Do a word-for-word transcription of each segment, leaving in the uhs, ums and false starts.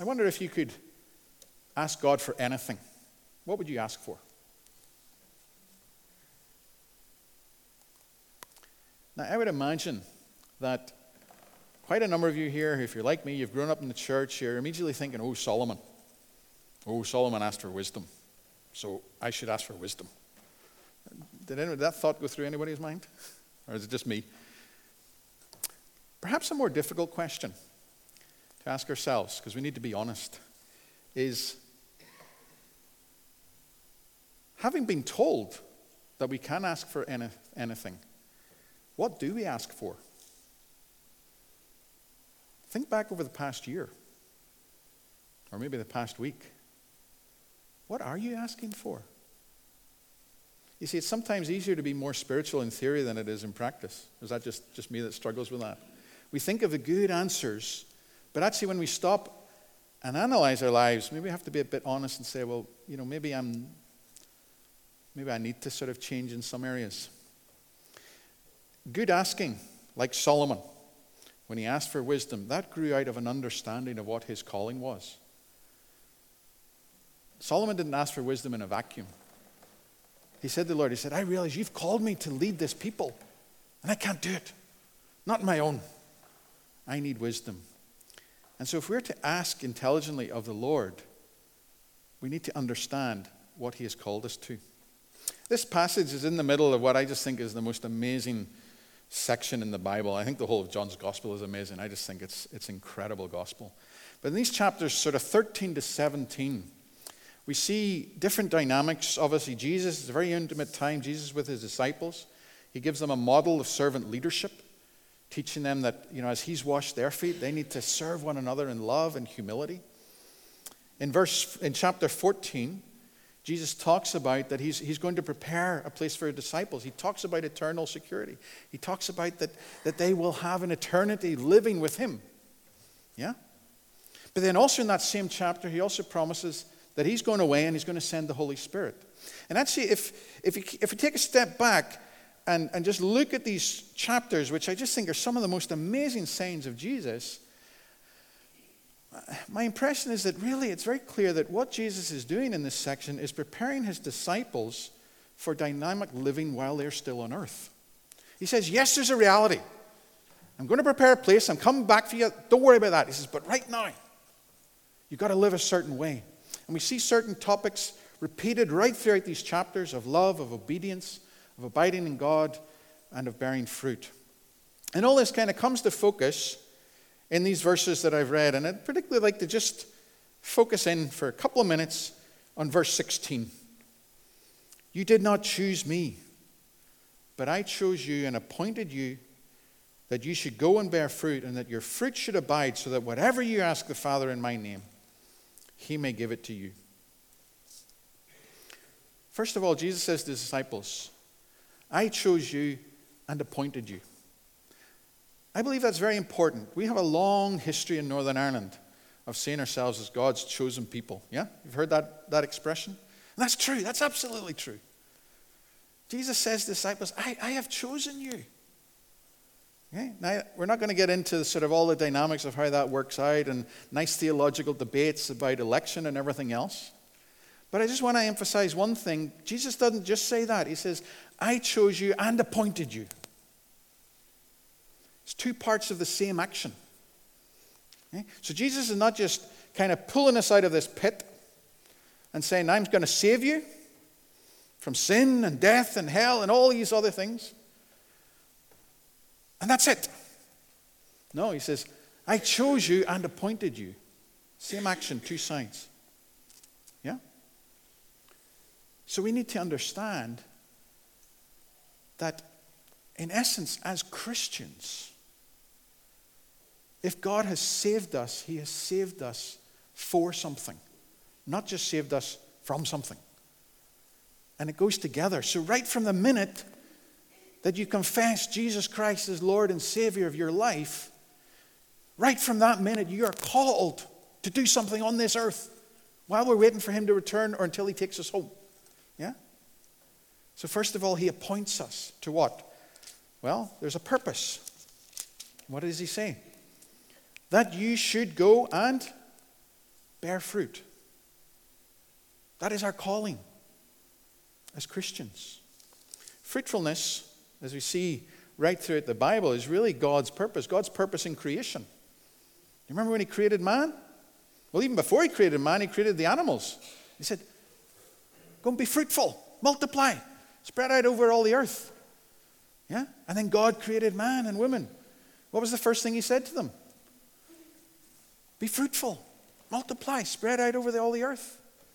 I wonder if you could ask God for anything. What would you ask for? Now, I would imagine that quite a number of you here, if you're like me, you've grown up in the church, you're immediately thinking, oh, Solomon. Oh, Solomon asked for wisdom, so I should ask for wisdom. Did, anyone, did that thought go through anybody's mind? Or is it just me? Perhaps a more difficult question to ask ourselves, because we need to be honest, is having been told that we can ask for any, anything, what do we ask for? Think back over the past year, or maybe the past week. What are you asking for? You see, it's sometimes easier to be more spiritual in theory than it is in practice. Is that just, just me that struggles with that? We think of the good answers, but actually when we stop and analyze our lives, maybe we have to be a bit honest and say, well, you know, maybe I'm, maybe I need to sort of change in some areas. Good asking, like Solomon, when he asked for wisdom, that grew out of an understanding of what his calling was. Solomon didn't ask for wisdom in a vacuum. He said to the Lord, he said, I realize you've called me to lead this people, and I can't do it. Not on my own. I need wisdom. And so if we're to ask intelligently of the Lord, we need to understand what he has called us to. This passage is in the middle of what I just think is the most amazing section in the Bible. I think the whole of John's gospel is amazing. I just think it's it's incredible gospel. But in these chapters, sort of thirteen to seventeen, we see different dynamics. Obviously, Jesus, it's a very intimate time. Jesus with his disciples. He gives them a model of servant leadership, teaching them that, you know, as he's washed their feet, they need to serve one another in love and humility. In verse, in chapter fourteen, Jesus talks about that he's, he's going to prepare a place for his disciples. He talks about eternal security. He talks about that, that they will have an eternity living with him. Yeah? But then also in that same chapter, he also promises that he's going away and he's going to send the Holy Spirit. And actually, if, if, you, if you take a step back and, and just look at these chapters, which I just think are some of the most amazing sayings of Jesus, my impression is that really it's very clear that what Jesus is doing in this section is preparing his disciples for dynamic living while they're still on earth. He says, yes, there's a reality. I'm going to prepare a place. I'm coming back for you. Don't worry about that. He says, but right now, you've got to live a certain way. And we see certain topics repeated right throughout these chapters of love, of obedience, of abiding in God, and of bearing fruit. And all this kind of comes to focus in these verses that I've read. And I'd particularly like to just focus in for a couple of minutes on verse sixteen. You did not choose me, but I chose you and appointed you that you should go and bear fruit, and that your fruit should abide, so that whatever you ask the Father in my name, he may give it to you. First of all, Jesus says to his disciples, I chose you and appointed you. I believe that's very important. We have a long history in Northern Ireland of seeing ourselves as God's chosen people. Yeah? You've heard that, that expression? And that's true. That's absolutely true. Jesus says to the disciples, I, I have chosen you. Okay? Now, we're not going to get into sort of all the dynamics of how that works out and nice theological debates about election and everything else. But I just want to emphasize one thing. Jesus doesn't just say that. He says, I chose you and appointed you. It's two parts of the same action. Okay? So Jesus is not just kind of pulling us out of this pit and saying, I'm going to save you from sin and death and hell and all these other things. And that's it. No, he says, I chose you and appointed you. Same action, two sides. Yeah? So we need to understand that, in essence, as Christians, if God has saved us, he has saved us for something, not just saved us from something. And it goes together. So right from the minute that you confess Jesus Christ as Lord and Savior of your life, right from that minute you are called to do something on this earth while we're waiting for him to return or until he takes us home. Yeah? So first of all, he appoints us to what? Well, there's a purpose. What does he say? That you should go and bear fruit. That is our calling as Christians. Fruitfulness, as we see right throughout the Bible, is really God's purpose. God's purpose in creation. You remember when he created man? Well, even before he created man, he created the animals. He said, go and be fruitful, multiply, spread out over all the earth. Yeah? And then God created man and women. What was the first thing he said to them? Be fruitful, multiply, spread out over the, all the earth.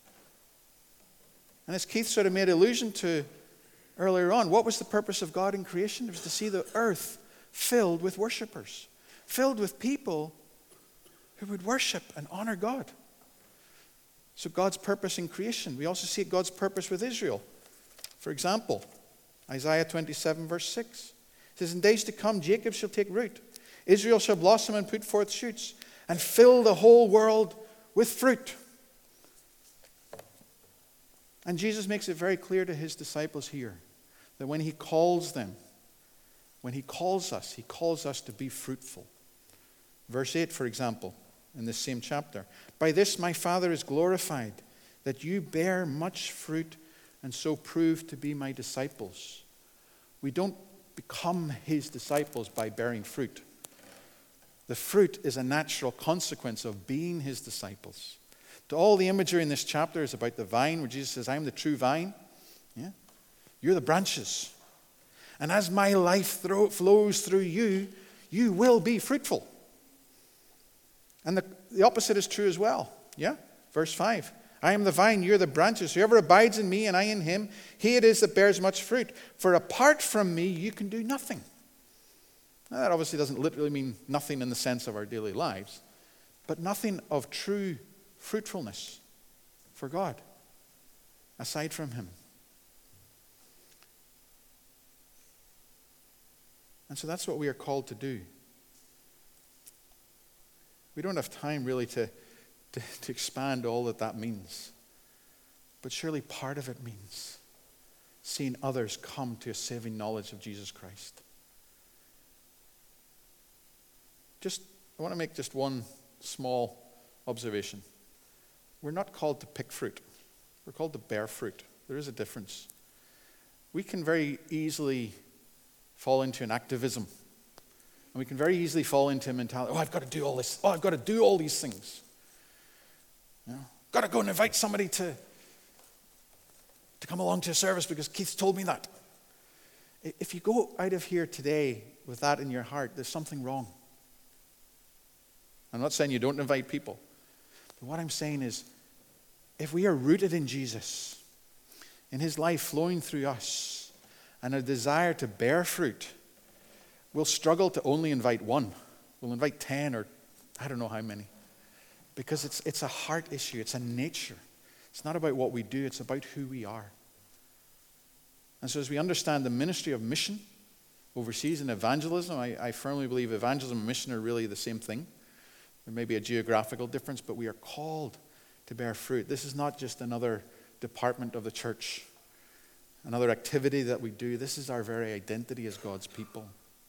And as Keith sort of made allusion to earlier on, what was the purpose of God in creation? It was to see the earth filled with worshipers, filled with people who would worship and honor God. So God's purpose in creation. We also see God's purpose with Israel. For example, Isaiah twenty-seven verse six. It says, in days to come, Jacob shall take root. Israel shall blossom and put forth shoots and fill the whole world with fruit. And Jesus makes it very clear to his disciples here that when he calls them, when he calls us, he calls us to be fruitful. Verse eight, for example, in this same chapter. By this my Father is glorified, that you bear much fruit and so prove to be my disciples. We don't become his disciples by bearing fruit. The fruit is a natural consequence of being his disciples. To all the imagery in this chapter is about the vine, where Jesus says, I am the true vine. Yeah? You're the branches. And as my life thro- flows through you, you will be fruitful. And the, the opposite is true as well. Yeah? Verse five. I am the vine, you're the branches. Whoever abides in me and I in him, he it is that bears much fruit. For apart from me, you can do nothing. Now, that obviously doesn't literally mean nothing in the sense of our daily lives, but nothing of true fruitfulness for God aside from him. And so that's what we are called to do. We don't have time really to, to, to expand all that that means. But surely part of it means seeing others come to a saving knowledge of Jesus Christ. Just, I want to make just one small observation. We're not called to pick fruit. We're called to bear fruit. There is a difference. We can very easily fall into an activism. And we can very easily fall into a mentality, oh, I've got to do all this. Oh, I've got to do all these things. You know, got to go and invite somebody to, to come along to a service because Keith's told me that. If you go out of here today with that in your heart, there's something wrong. I'm not saying you don't invite people. But what I'm saying is, if we are rooted in Jesus, in his life flowing through us, and a desire to bear fruit, we'll struggle to only invite one. We'll invite ten or I don't know how many. Because it's, it's a heart issue. It's a nature. It's not about what we do. It's about who we are. And so as we understand the ministry of mission overseas and evangelism, I, I firmly believe evangelism and mission are really the same thing. There may be a geographical difference, but we are called to bear fruit. This is not just another department of the church, another activity that we do. This is our very identity as God's people.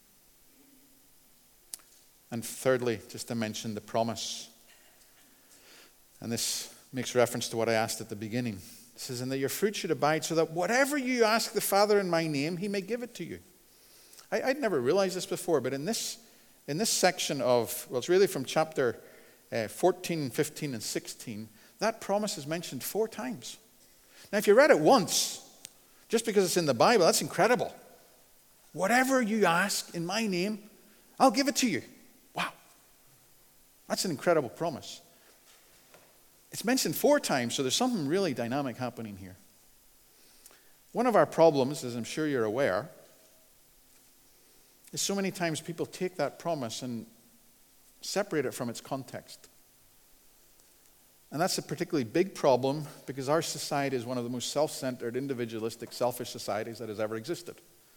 And thirdly, just to mention the promise. And this makes reference to what I asked at the beginning. It says, and that your fruit should abide, so that whatever you ask the Father in my name, he may give it to you. I, I'd never realized this before, but in this In this section of, well, it's really from chapter uh, fourteen, fifteen, and sixteen, that promise is mentioned four times. Now, if you read it once, just because it's in the Bible, that's incredible. Whatever you ask in my name, I'll give it to you. Wow. That's an incredible promise. It's mentioned four times, so there's something really dynamic happening here. One of our problems, as I'm sure you're aware, is so many times people take that promise and separate it from its context. And that's a particularly big problem because our society is one of the most self-centered, individualistic, selfish societies that has ever existed.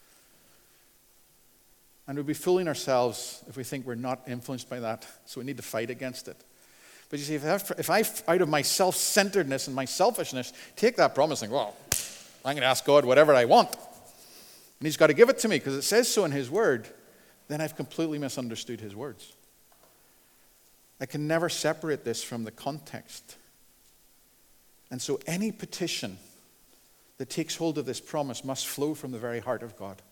And we'd be fooling ourselves if we think we're not influenced by that, so we need to fight against it. But you see, if I, if I out of my self-centeredness and my selfishness, take that promise and go, well, I'm going to ask God whatever I want. And he's got to give it to me because it says so in his word, then I've completely misunderstood his words. I can never separate this from the context. And so any petition that takes hold of this promise must flow from the very heart of God.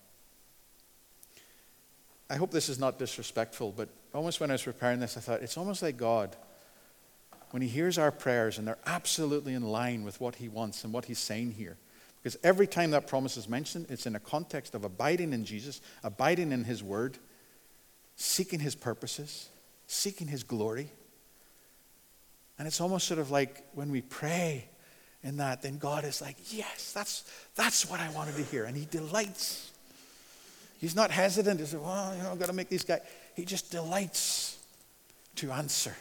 I hope this is not disrespectful, but almost when I was preparing this, I thought, it's almost like God, when he hears our prayers and they're absolutely in line with what he wants and what he's saying here. Because every time that promise is mentioned, it's in a context of abiding in Jesus, abiding in his word, seeking his purposes, seeking his glory. And it's almost sort of like when we pray in that, then God is like, yes, that's, that's what I wanted to hear. And he delights. He's not hesitant to say, well, you know, I've got to make these guys. He just delights to answer.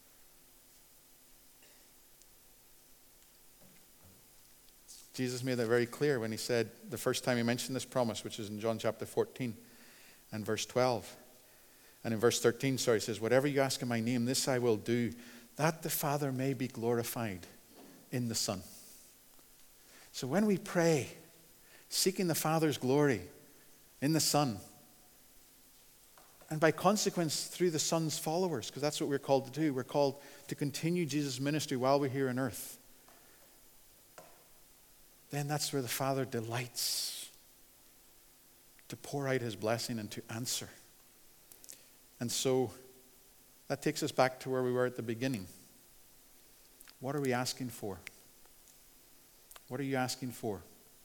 Jesus made that very clear when he said, the first time he mentioned this promise, which is in John chapter fourteen and verse twelve. And in verse thirteen, sorry, he says, whatever you ask in my name, this I will do, that the Father may be glorified in the Son. So when we pray, seeking the Father's glory in the Son, and by consequence through the Son's followers, because that's what we're called to do. We're called to continue Jesus' ministry while we're here on earth. Then that's where the Father delights to pour out his blessing and to answer. And so that takes us back to where we were at the beginning. What are we asking for? What are you asking for?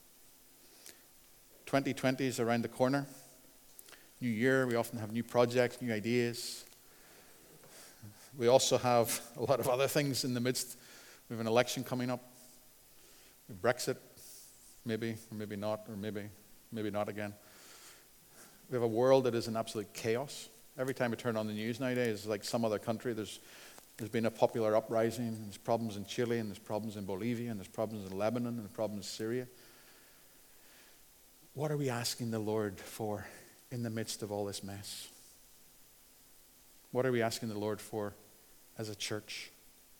twenty twenty is around the corner. New year, we often have new projects, new ideas. We also have a lot of other things in the midst. We have an election coming up. Brexit, maybe, or maybe not, or maybe, maybe not again. We have a world that is in absolute chaos. Every time we turn on the news nowadays, it's like some other country. There's, there's been a popular uprising. And there's problems in Chile, and there's problems in Bolivia, and there's problems in Lebanon, and there's problems in Syria. What are we asking the Lord for in the midst of all this mess? What are we asking the Lord for as a church?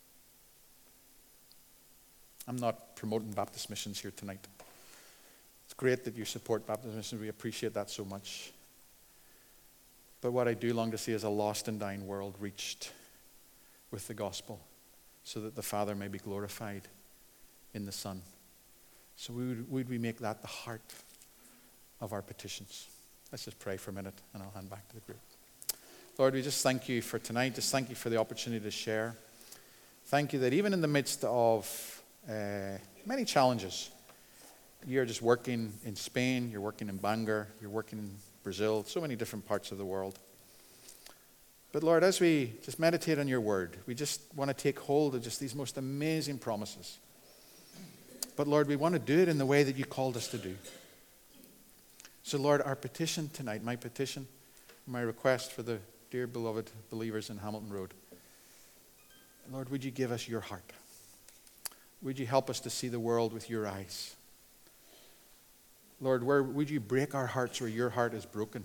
I'm not promoting Baptist Missions here tonight. It's great that you support Baptist Missions. We appreciate that so much. But what I do long to see is a lost and dying world reached with the gospel so that the Father may be glorified in the Son. So would, would we make that the heart of our petitions? Let's just pray for a minute and I'll hand back to the group. Lord, we just thank you for tonight. Just thank you for the opportunity to share. Thank you that even in the midst of uh, many challenges, you're just working in Spain, you're working in Bangor, you're working in Brazil, so many different parts of the world. But Lord, as we just meditate on your word, we just want to take hold of just these most amazing promises. But Lord, we want to do it in the way that you called us to do. So Lord, our petition tonight, my petition, my request for the dear beloved believers in Hamilton Road, Lord, would you give us your heart? Would you help us to see the world with your eyes? Lord, where would you break our hearts where your heart is broken?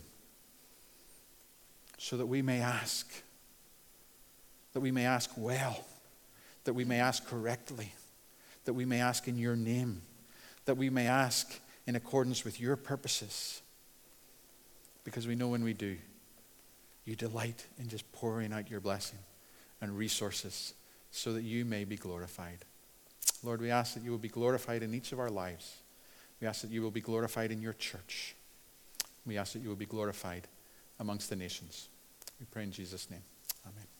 So that we may ask, that we may ask well, that we may ask correctly, that we may ask in your name, that we may ask in accordance with your purposes. Because we know when we do, you delight in just pouring out your blessing and resources so that you may be glorified. Lord, we ask that you will be glorified in each of our lives. We ask that you will be glorified in your church. We ask that you will be glorified amongst the nations. We pray in Jesus' name. Amen.